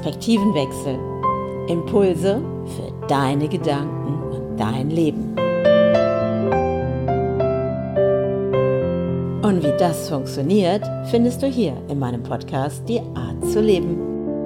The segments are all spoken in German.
Perspektivenwechsel. Impulse für deine Gedanken und dein Leben. Und wie das funktioniert, findest du hier in meinem Podcast Die Art zu leben.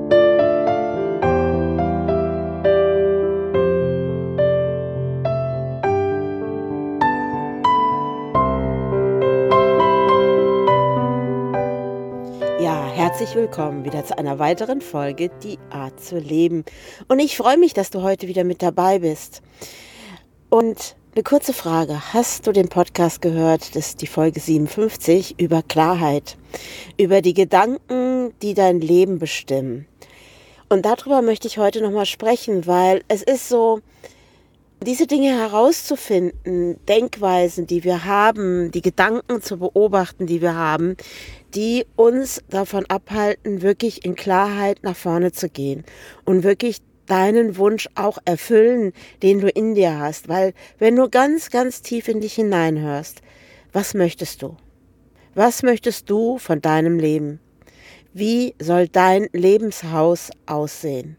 Ja, herzlich willkommen wieder zu einer weiteren Folge Die Art zu leben. Und ich freue mich, dass du heute wieder mit dabei bist. Und eine kurze Frage. Hast du den Podcast gehört? Das ist die Folge 57 über Klarheit. Über die Gedanken, die dein Leben bestimmen. Und darüber möchte ich heute nochmal sprechen, weil es ist so, diese Dinge herauszufinden, Denkweisen, die wir haben, die Gedanken zu beobachten, die wir haben, die uns davon abhalten, wirklich in Klarheit nach vorne zu gehen und wirklich deinen Wunsch auch erfüllen, den du in dir hast. Weil wenn du ganz, ganz tief in dich hineinhörst, was möchtest du? Was möchtest du von deinem Leben? Wie soll dein Lebenshaus aussehen?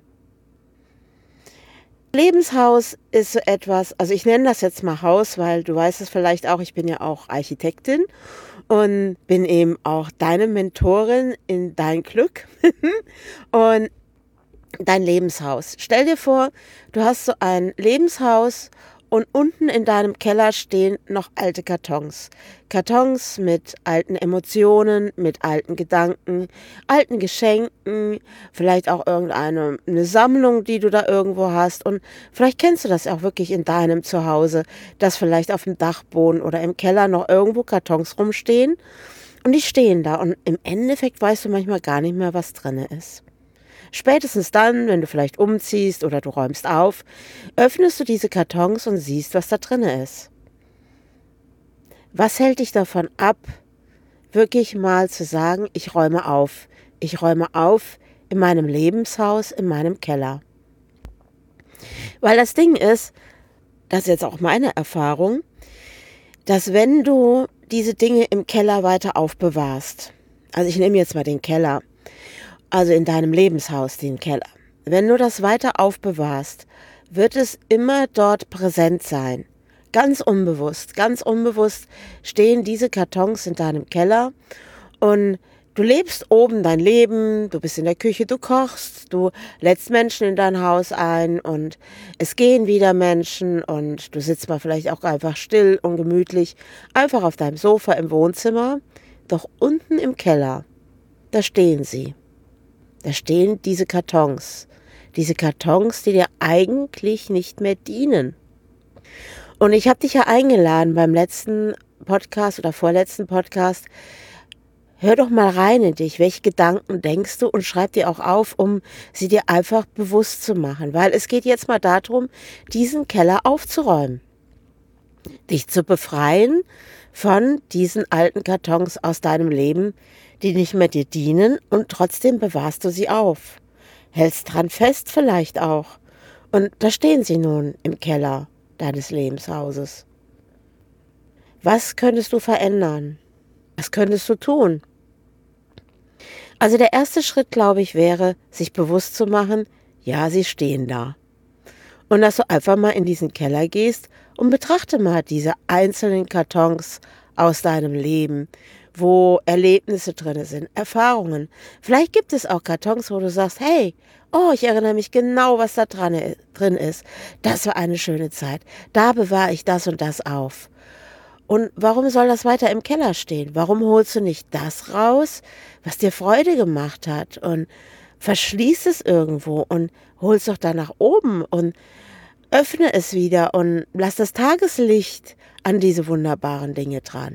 Lebenshaus ist so etwas, also ich nenne das jetzt mal Haus, weil du weißt es vielleicht auch, ich bin ja auch Architektin und bin eben auch deine Mentorin in dein Glück und dein Lebenshaus. Stell dir vor, du hast so ein Lebenshaus und unten in deinem Keller stehen noch alte Kartons. Kartons mit alten Emotionen, mit alten Gedanken, alten Geschenken, vielleicht auch irgendeine Sammlung, die du da irgendwo hast. Und vielleicht kennst du das auch wirklich in deinem Zuhause, dass vielleicht auf dem Dachboden oder im Keller noch irgendwo Kartons rumstehen. Und die stehen da und im Endeffekt weißt du manchmal gar nicht mehr, was drin ist. Spätestens dann, wenn du vielleicht umziehst oder du räumst auf, öffnest du diese Kartons und siehst, was da drin ist. Was hält dich davon ab, wirklich mal zu sagen, ich räume auf. Ich räume auf in meinem Lebenshaus, in meinem Keller. Weil das Ding ist, das ist jetzt auch meine Erfahrung, dass wenn du diese Dinge im Keller weiter aufbewahrst, also ich nehme jetzt mal den Keller, also in deinem Lebenshaus, den Keller. Wenn du das weiter aufbewahrst, wird es immer dort präsent sein. Ganz unbewusst stehen diese Kartons in deinem Keller und du lebst oben dein Leben, du bist in der Küche, du kochst, du lädst Menschen in dein Haus ein und es gehen wieder Menschen und du sitzt mal vielleicht auch einfach still und gemütlich, einfach auf deinem Sofa im Wohnzimmer. Doch unten im Keller, da stehen sie. Da stehen diese Kartons, die dir eigentlich nicht mehr dienen. Und ich habe dich ja eingeladen beim letzten Podcast oder vorletzten Podcast, hör doch mal rein in dich, welche Gedanken denkst du und schreib dir auch auf, um sie dir einfach bewusst zu machen. Weil es geht jetzt mal darum, diesen Keller aufzuräumen, dich zu befreien von diesen alten Kartons aus deinem Leben, die nicht mehr dir dienen und trotzdem bewahrst du sie auf. Hältst dran fest vielleicht auch. Und da stehen sie nun im Keller deines Lebenshauses. Was könntest du verändern? Was könntest du tun? Also der erste Schritt, glaube ich, wäre, sich bewusst zu machen, ja, sie stehen da. Und dass du einfach mal in diesen Keller gehst und betrachte mal diese einzelnen Kartons aus deinem Leben, wo Erlebnisse drin sind, Erfahrungen. Vielleicht gibt es auch Kartons, wo du sagst, hey, oh, ich erinnere mich genau, was da drin ist. Das war eine schöne Zeit. Da bewahre ich das und das auf. Und warum soll das weiter im Keller stehen? Warum holst du nicht das raus, was dir Freude gemacht hat und verschließt es irgendwo und holst doch da nach oben und öffne es wieder und lass das Tageslicht an diese wunderbaren Dinge dran.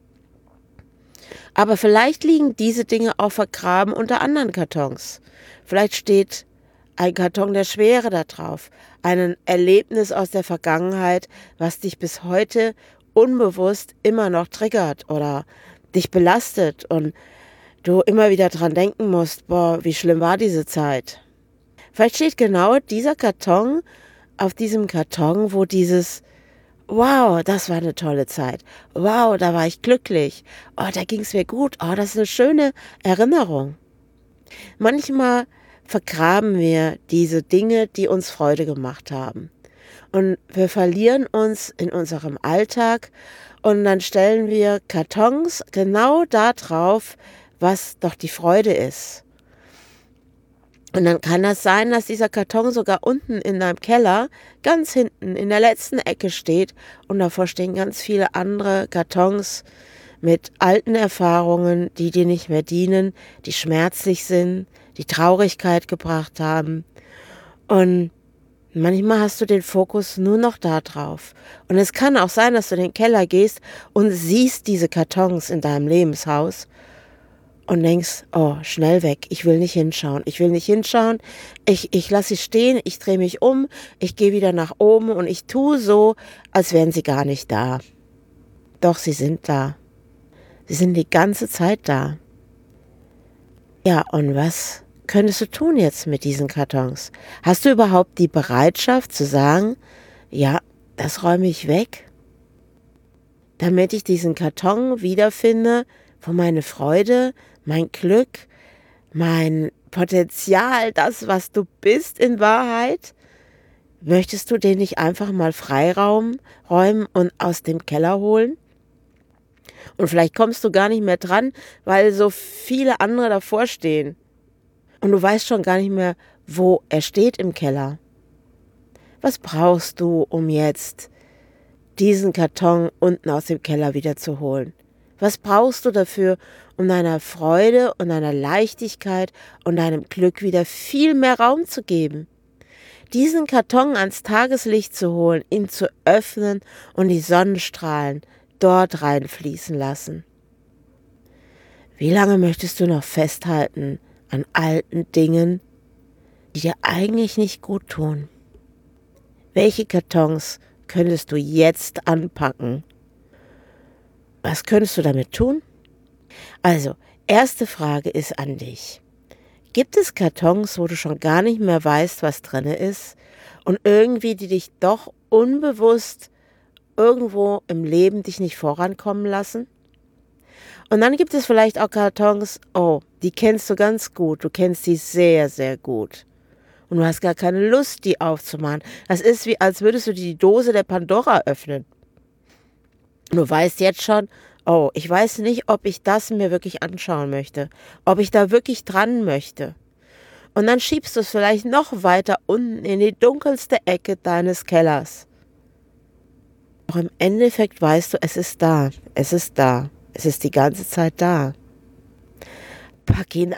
Aber vielleicht liegen diese Dinge auch vergraben unter anderen Kartons. Vielleicht steht ein Karton der Schwere da drauf, ein Erlebnis aus der Vergangenheit, was dich bis heute unbewusst immer noch triggert oder dich belastet und du immer wieder dran denken musst, boah, wie schlimm war diese Zeit. Vielleicht steht genau dieser Karton auf diesem Karton, wo dieses wow, das war eine tolle Zeit. Wow, da war ich glücklich. Oh, da ging es mir gut. Oh, das ist eine schöne Erinnerung. Manchmal vergraben wir diese Dinge, die uns Freude gemacht haben. Und wir verlieren uns in unserem Alltag und dann stellen wir Kartons genau da drauf, was doch die Freude ist. Und dann kann das sein, dass dieser Karton sogar unten in deinem Keller, ganz hinten in der letzten Ecke steht und davor stehen ganz viele andere Kartons mit alten Erfahrungen, die dir nicht mehr dienen, die schmerzlich sind, die Traurigkeit gebracht haben. Und manchmal hast du den Fokus nur noch da drauf. Und es kann auch sein, dass du in den Keller gehst und siehst diese Kartons in deinem Lebenshaus und denkst, oh, schnell weg, ich will nicht hinschauen, ich lasse sie stehen, ich drehe mich um, ich gehe wieder nach oben und ich tue so, als wären sie gar nicht da. Doch, sie sind da. Sie sind die ganze Zeit da. Ja, und was könntest du tun jetzt mit diesen Kartons? Hast du überhaupt die Bereitschaft zu sagen, ja, das räume ich weg, damit ich diesen Karton wiederfinde, wo meine Freude, mein Glück, mein Potenzial, das, was du bist in Wahrheit, möchtest du den nicht einfach mal räumen und aus dem Keller holen? Und vielleicht kommst du gar nicht mehr dran, weil so viele andere davor stehen. Und du weißt schon gar nicht mehr, wo er steht im Keller. Was brauchst du, um jetzt diesen Karton unten aus dem Keller wieder zu holen? Was brauchst du dafür, um deiner Freude und deiner Leichtigkeit und deinem Glück wieder viel mehr Raum zu geben? Diesen Karton ans Tageslicht zu holen, ihn zu öffnen und die Sonnenstrahlen dort reinfließen lassen. Wie lange möchtest du noch festhalten an alten Dingen, die dir eigentlich nicht gut tun? Welche Kartons könntest du jetzt anpacken? Was könntest du damit tun? Also, erste Frage ist an dich. Gibt es Kartons, wo du schon gar nicht mehr weißt, was drin ist und irgendwie die dich doch unbewusst irgendwo im Leben dich nicht vorankommen lassen? Und dann gibt es vielleicht auch Kartons, oh, die kennst du ganz gut, du kennst die sehr, sehr gut. Und du hast gar keine Lust, die aufzumachen. Das ist wie, als würdest du die Dose der Pandora öffnen. Du weißt jetzt schon, oh, ich weiß nicht, ob ich das mir wirklich anschauen möchte, ob ich da wirklich dran möchte. Und dann schiebst du es vielleicht noch weiter unten in die dunkelste Ecke deines Kellers. Doch im Endeffekt weißt du, es ist da, es ist da, es ist die ganze Zeit da. Pack ihn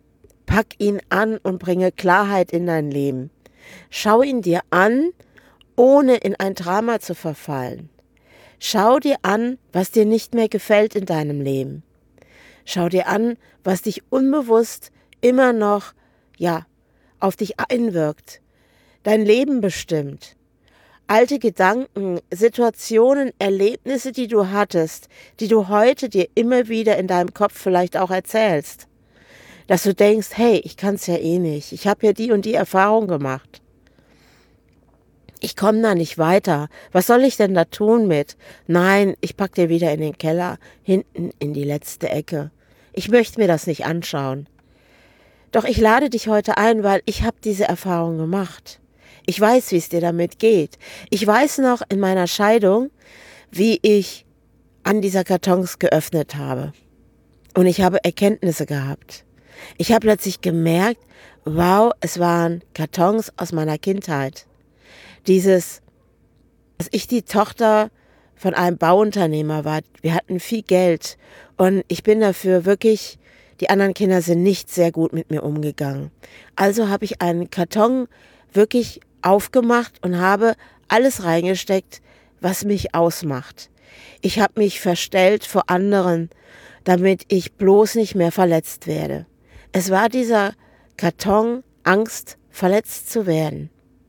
an und bringe Klarheit in dein Leben. Schau ihn dir an, ohne in ein Drama zu verfallen. Schau dir an, was dir nicht mehr gefällt in deinem Leben. Schau dir an, was dich unbewusst immer noch, auf dich einwirkt, dein Leben bestimmt. Alte Gedanken, Situationen, Erlebnisse, die du hattest, die du heute dir immer wieder in deinem Kopf vielleicht auch erzählst. Dass du denkst, hey, ich kann es ja eh nicht, ich habe ja die und die Erfahrung gemacht. Ich komme da nicht weiter. Was soll ich denn da tun mit? Nein, ich pack dir wieder in den Keller, hinten in die letzte Ecke. Ich möchte mir das nicht anschauen. Doch ich lade dich heute ein, weil ich habe diese Erfahrung gemacht. Ich weiß, wie es dir damit geht. Ich weiß noch in meiner Scheidung, wie ich an dieser Kartons geöffnet habe. Und ich habe Erkenntnisse gehabt. Ich habe plötzlich gemerkt, wow, es waren Kartons aus meiner Kindheit. Dass ich die Tochter von einem Bauunternehmer war. Wir hatten viel Geld und ich bin dafür wirklich, die anderen Kinder sind nicht sehr gut mit mir umgegangen. Also habe ich einen Karton wirklich aufgemacht und habe alles reingesteckt, was mich ausmacht. Ich habe mich verstellt vor anderen, damit ich bloß nicht mehr verletzt werde. Es war dieser Karton Angst, verletzt zu werden.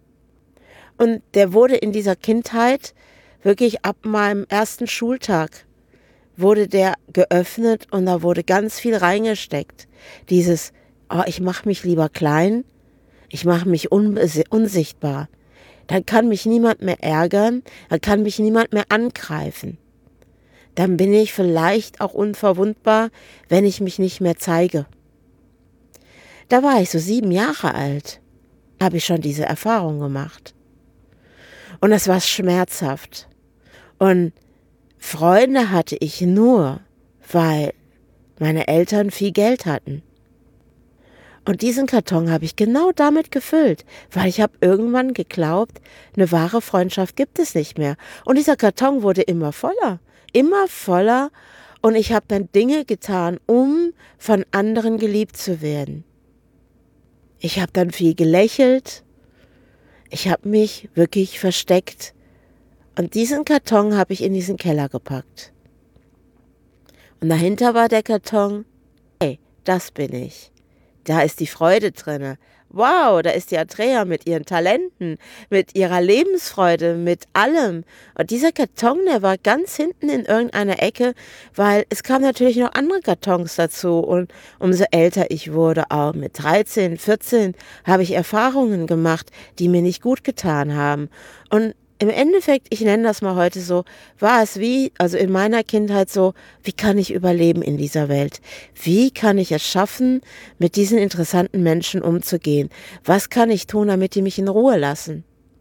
Und der wurde in dieser Kindheit, wirklich ab meinem ersten Schultag, wurde der geöffnet und da wurde ganz viel reingesteckt. Dieses, ich mache mich lieber klein, ich mache mich unsichtbar. Dann kann mich niemand mehr ärgern, dann kann mich niemand mehr angreifen. Dann bin ich vielleicht auch unverwundbar, wenn ich mich nicht mehr zeige. Da war ich so 7 Jahre alt, habe ich schon diese Erfahrung gemacht. Und das war schmerzhaft. Und Freunde hatte ich nur, weil meine Eltern viel Geld hatten. Und diesen Karton habe ich genau damit gefüllt, weil ich habe irgendwann geglaubt, eine wahre Freundschaft gibt es nicht mehr. Und dieser Karton wurde immer voller, immer voller. Und ich habe dann Dinge getan, um von anderen geliebt zu werden. Ich habe dann viel gelächelt. Ich habe mich wirklich versteckt. Und diesen Karton habe ich in diesen Keller gepackt. Und dahinter war der Karton, hey, das bin ich. Da ist die Freude drinne. Wow, da ist die Andrea mit ihren Talenten, mit ihrer Lebensfreude, mit allem. Und dieser Karton, der war ganz hinten in irgendeiner Ecke, weil es kamen natürlich noch andere Kartons dazu. Und umso älter ich wurde, auch mit 13, 14, habe ich Erfahrungen gemacht, die mir nicht gut getan haben. Und im Endeffekt, ich nenne das mal heute so, war es wie, also in meiner Kindheit so, wie kann ich überleben in dieser Welt? Wie kann ich es schaffen, mit diesen interessanten Menschen umzugehen? Was kann ich tun, damit die mich in Ruhe lassen?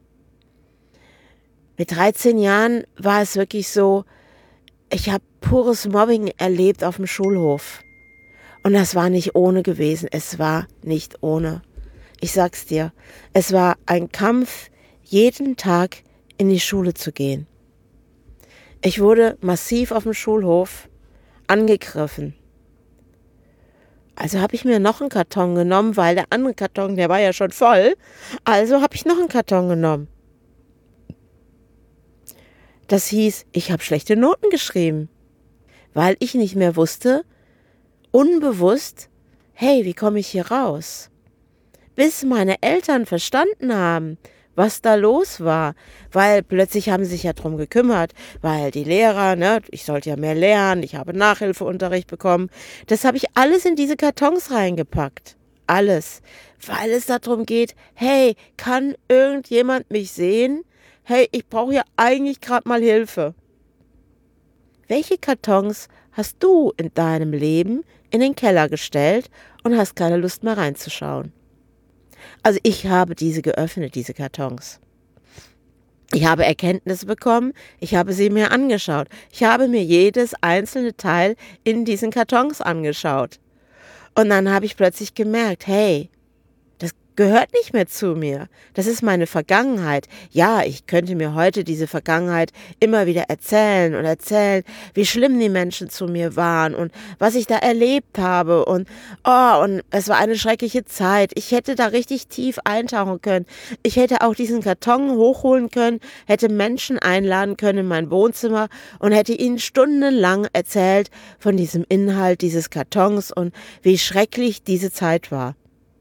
Mit 13 Jahren war es wirklich so, ich habe pures Mobbing erlebt auf dem Schulhof. Und das war nicht ohne gewesen. Es war nicht ohne. Ich sag's dir, es war ein Kampf, jeden Tag in die Schule zu gehen. Ich wurde massiv auf dem Schulhof angegriffen. Also habe ich mir noch einen Karton genommen, weil der andere Karton, der war ja schon voll. Also habe ich noch einen Karton genommen. Das hieß, ich habe schlechte Noten geschrieben, weil ich nicht mehr wusste, unbewusst, hey, wie komme ich hier raus? Bis meine Eltern verstanden haben, was da los war, weil plötzlich haben sie sich ja drum gekümmert, weil die Lehrer, ne, ich sollte ja mehr lernen, ich habe Nachhilfeunterricht bekommen, das habe ich alles in diese Kartons reingepackt, alles, weil es darum geht, hey, kann irgendjemand mich sehen? Hey, ich brauche ja eigentlich gerade mal Hilfe. Welche Kartons hast du in deinem Leben in den Keller gestellt und hast keine Lust mehr reinzuschauen? Also ich habe diese geöffnet, diese Kartons. Ich habe Erkenntnisse bekommen, ich habe sie mir angeschaut. Ich habe mir jedes einzelne Teil in diesen Kartons angeschaut. Und dann habe ich plötzlich gemerkt, hey, das gehört nicht mehr zu mir. Das ist meine Vergangenheit. Ja, ich könnte mir heute diese Vergangenheit immer wieder erzählen und erzählen, wie schlimm die Menschen zu mir waren und was ich da erlebt habe. Und es war eine schreckliche Zeit. Ich hätte da richtig tief eintauchen können. Ich hätte auch diesen Karton hochholen können, hätte Menschen einladen können in mein Wohnzimmer und hätte ihnen stundenlang erzählt von diesem Inhalt dieses Kartons und wie schrecklich diese Zeit war.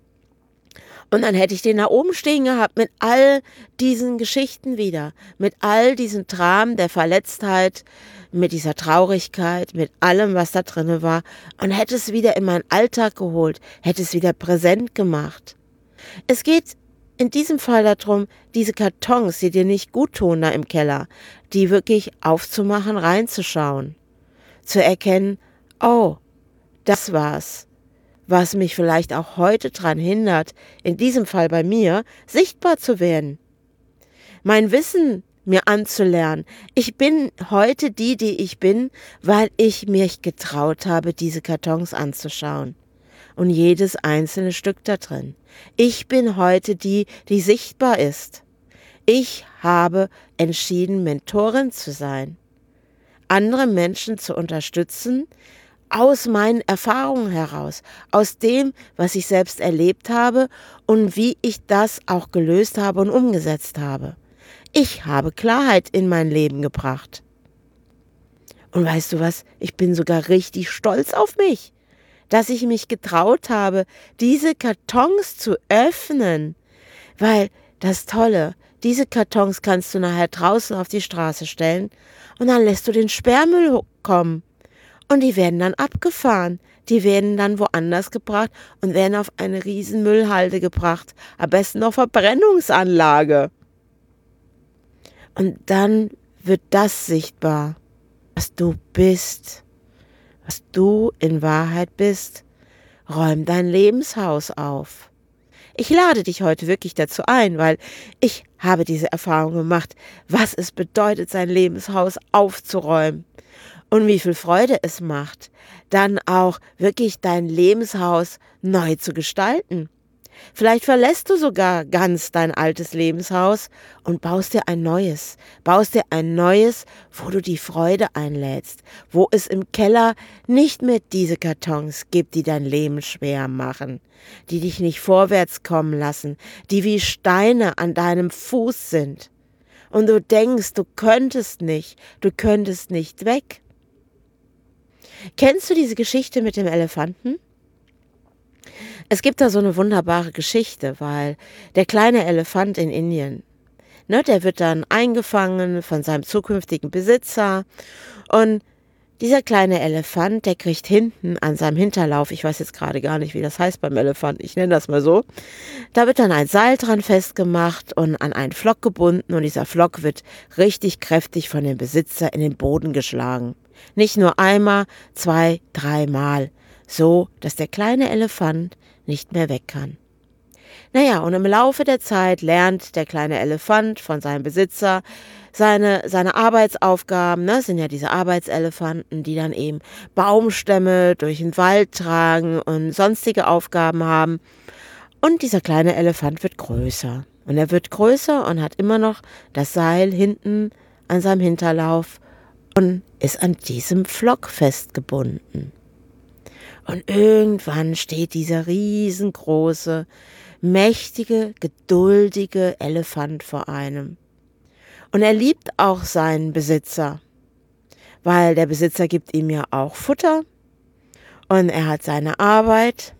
Und dann hätte ich den da oben stehen gehabt mit all diesen Geschichten wieder, mit all diesen Dramen der Verletztheit, mit dieser Traurigkeit, mit allem, was da drin war und hätte es wieder in meinen Alltag geholt, hätte es wieder präsent gemacht. Es geht in diesem Fall darum, diese Kartons, die dir nicht gut tun da im Keller, die wirklich aufzumachen, reinzuschauen, zu erkennen, oh, das war's, was mich vielleicht auch heute daran hindert, in diesem Fall bei mir, sichtbar zu werden. Mein Wissen mir anzulernen. Ich bin heute die ich bin, weil ich mich getraut habe, diese Kartons anzuschauen. Und jedes einzelne Stück da drin. Ich bin heute die sichtbar ist. Ich habe entschieden, Mentorin zu sein. Andere Menschen zu unterstützen, aus meinen Erfahrungen heraus, aus dem, was ich selbst erlebt habe und wie ich das auch gelöst habe und umgesetzt habe. Ich habe Klarheit in mein Leben gebracht. Und weißt du was, ich bin sogar richtig stolz auf mich, dass ich mich getraut habe, diese Kartons zu öffnen, weil das Tolle, diese Kartons kannst du nachher draußen auf die Straße stellen und dann lässt du den Sperrmüll kommen. Und die werden dann abgefahren. Die werden dann woanders gebracht und werden auf eine riesen Müllhalde gebracht. Am besten noch Verbrennungsanlage. Und dann wird das sichtbar, was du bist, was du in Wahrheit bist. räum dein Lebenshaus auf. Ich lade dich heute wirklich dazu ein, weil ich habe diese Erfahrung gemacht, was es bedeutet, sein Lebenshaus aufzuräumen und wie viel Freude es macht, dann auch wirklich dein Lebenshaus neu zu gestalten. Vielleicht verlässt du sogar ganz dein altes Lebenshaus und baust dir ein neues, wo du die Freude einlädst, wo es im Keller nicht mehr diese Kartons gibt, die dein Leben schwer machen, die dich nicht vorwärts kommen lassen, die wie Steine an deinem Fuß sind. Und du denkst, du könntest nicht weg. Kennst du diese Geschichte mit dem Elefanten? Es gibt da so eine wunderbare Geschichte, weil der kleine Elefant in Indien, ne, der wird dann eingefangen von seinem zukünftigen Besitzer und dieser kleine Elefant, der kriegt hinten an seinem Hinterlauf, ich weiß jetzt gerade gar nicht, wie das heißt beim Elefant, ich nenne das mal so, da wird dann ein Seil dran festgemacht und an einen Flock gebunden und dieser Flock wird richtig kräftig von dem Besitzer in den Boden geschlagen. Nicht nur einmal, 2, 3 Mal, so dass der kleine Elefant nicht mehr weg kann. Naja, und im Laufe der Zeit lernt der kleine Elefant von seinem Besitzer seine Arbeitsaufgaben, ne, sind ja diese Arbeitselefanten, die dann eben Baumstämme durch den Wald tragen und sonstige Aufgaben haben. Und dieser kleine Elefant wird größer. Und er wird größer und hat immer noch das Seil hinten an seinem Hinterlauf und ist an diesem Flock festgebunden. Und irgendwann steht dieser riesengroße, mächtige, geduldige Elefant vor einem. Und er liebt auch seinen Besitzer, weil der Besitzer gibt ihm ja auch Futter und er hat seine Arbeit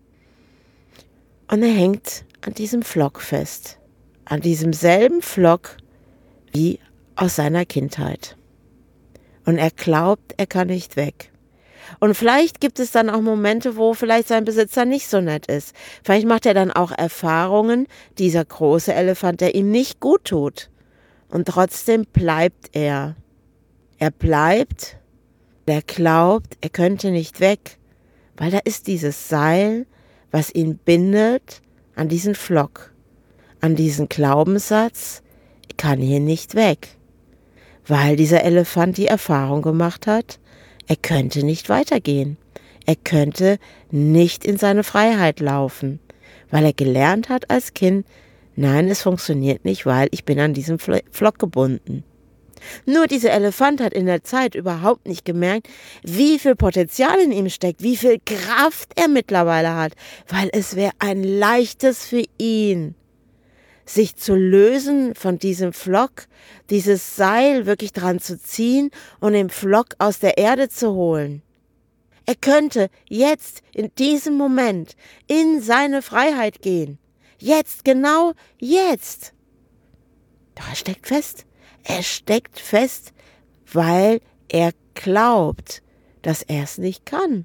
und er hängt an diesem Flock fest, an diesem selben Flock wie aus seiner Kindheit. Und er glaubt, er kann nicht weg. Und vielleicht gibt es dann auch Momente, wo vielleicht sein Besitzer nicht so nett ist. Vielleicht macht er dann auch Erfahrungen, dieser große Elefant, der ihm nicht gut tut. Und trotzdem bleibt er. Er bleibt, er glaubt, er könnte nicht weg, weil da ist dieses Seil, was ihn bindet an diesen Flock, an diesen Glaubenssatz, ich kann hier nicht weg. Weil dieser Elefant die Erfahrung gemacht hat, er könnte nicht weitergehen. Er könnte nicht in seine Freiheit laufen, weil er gelernt hat als Kind, nein, es funktioniert nicht, weil ich bin an diesem Flock gebunden. Nur dieser Elefant hat in der Zeit überhaupt nicht gemerkt, wie viel Potenzial in ihm steckt, wie viel Kraft er mittlerweile hat, weil es wäre ein leichtes für ihn, sich zu lösen von diesem Flock, dieses Seil wirklich dran zu ziehen und den Flock aus der Erde zu holen. Er könnte jetzt, in diesem Moment, in seine Freiheit gehen. Jetzt, genau jetzt. Doch er steckt fest. Er steckt fest, weil er glaubt, dass er es nicht kann.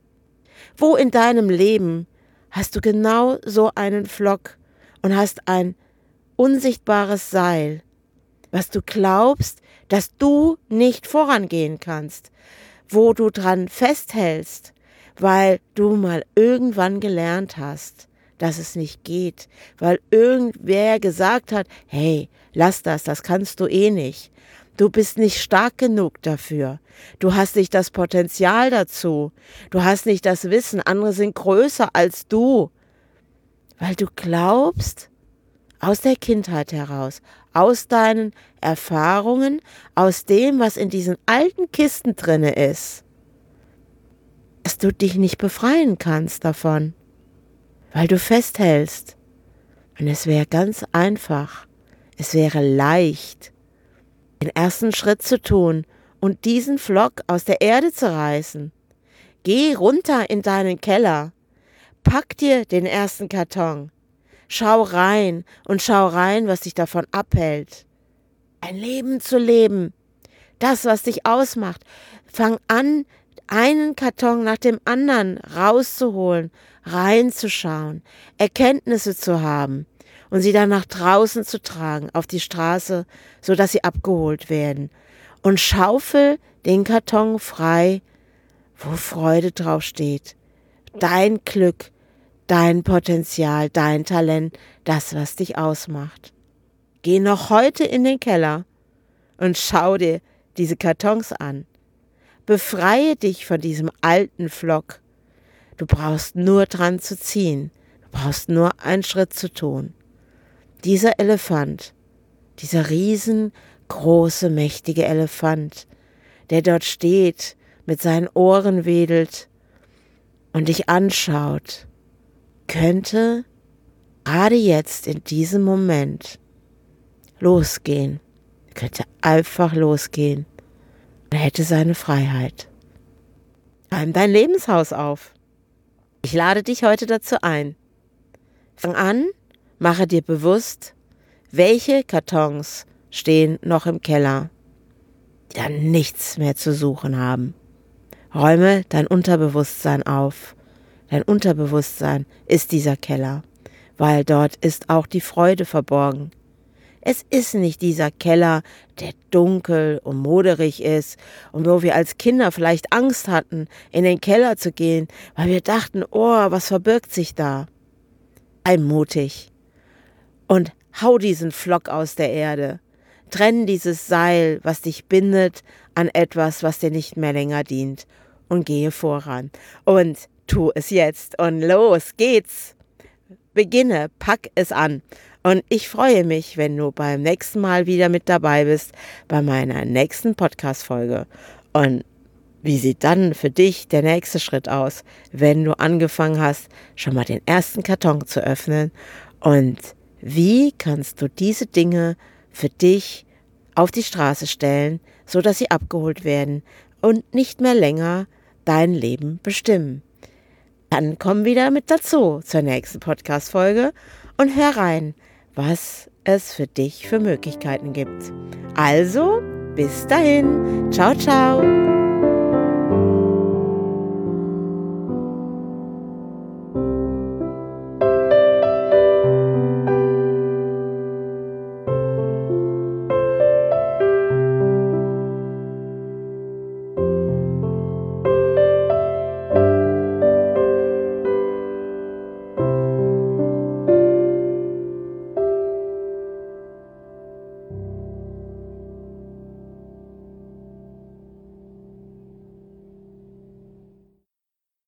Wo in deinem Leben hast du genau so einen Flock und hast ein unsichtbares Seil, was du glaubst, dass du nicht vorangehen kannst, wo du dran festhältst, weil du mal irgendwann gelernt hast, dass es nicht geht, weil irgendwer gesagt hat, hey, lass das kannst du eh nicht. Du bist nicht stark genug dafür. Du hast nicht das Potenzial dazu. Du hast nicht das Wissen. Andere sind größer als du. Weil du glaubst, aus der Kindheit heraus, aus deinen Erfahrungen, aus dem, was in diesen alten Kisten drinne ist, dass du dich nicht befreien kannst davon, weil du festhältst. Und es wäre ganz einfach, es wäre leicht, den ersten Schritt zu tun und diesen Flock aus der Erde zu reißen. Geh runter in deinen Keller, pack dir den ersten Karton, schau rein, was dich davon abhält. Ein Leben zu leben, das, was dich ausmacht. Fang an, einen Karton nach dem anderen rauszuholen, reinzuschauen, Erkenntnisse zu haben und sie dann nach draußen zu tragen, auf die Straße, sodass sie abgeholt werden. Und schaufel den Karton frei, wo Freude drauf steht. dein Glück, dein Potenzial, dein Talent, das, was dich ausmacht. Geh noch heute in den Keller und schau dir diese Kartons an. Befreie dich von diesem alten Flock. Du brauchst nur dran zu ziehen. Du brauchst nur einen Schritt zu tun. Dieser Elefant, dieser riesengroße, mächtige Elefant, der dort steht, mit seinen Ohren wedelt und dich anschaut, könnte gerade jetzt in diesem Moment losgehen. Könnte einfach losgehen. Er hätte seine Freiheit. Räum dein Lebenshaus auf. Ich lade dich heute dazu ein. Fang an, mache dir bewusst, welche Kartons stehen noch im Keller, die dann nichts mehr zu suchen haben. Räume dein Unterbewusstsein auf. Dein Unterbewusstsein ist dieser Keller, weil dort ist auch die Freude verborgen. Es ist nicht dieser Keller, der dunkel und moderig ist und wo wir als Kinder vielleicht Angst hatten, in den Keller zu gehen, weil wir dachten, oh, was verbirgt sich da? Sei mutig und hau diesen Flock aus der Erde. Trenn dieses Seil, was dich bindet, an etwas, was dir nicht mehr länger dient und gehe voran. Und tu es jetzt und los geht's. Beginne, pack es an. Und ich freue mich, wenn du beim nächsten Mal wieder mit dabei bist, bei meiner nächsten Podcast-Folge. Und wie sieht dann für dich der nächste Schritt aus, wenn du angefangen hast, schon mal den ersten Karton zu öffnen? Und wie kannst du diese Dinge für dich auf die Straße stellen, sodass sie abgeholt werden und nicht mehr länger dein Leben bestimmen? Dann komm wieder mit dazu zur nächsten Podcast-Folge und hör rein, was es für dich für Möglichkeiten gibt. Also, bis dahin. Ciao, ciao.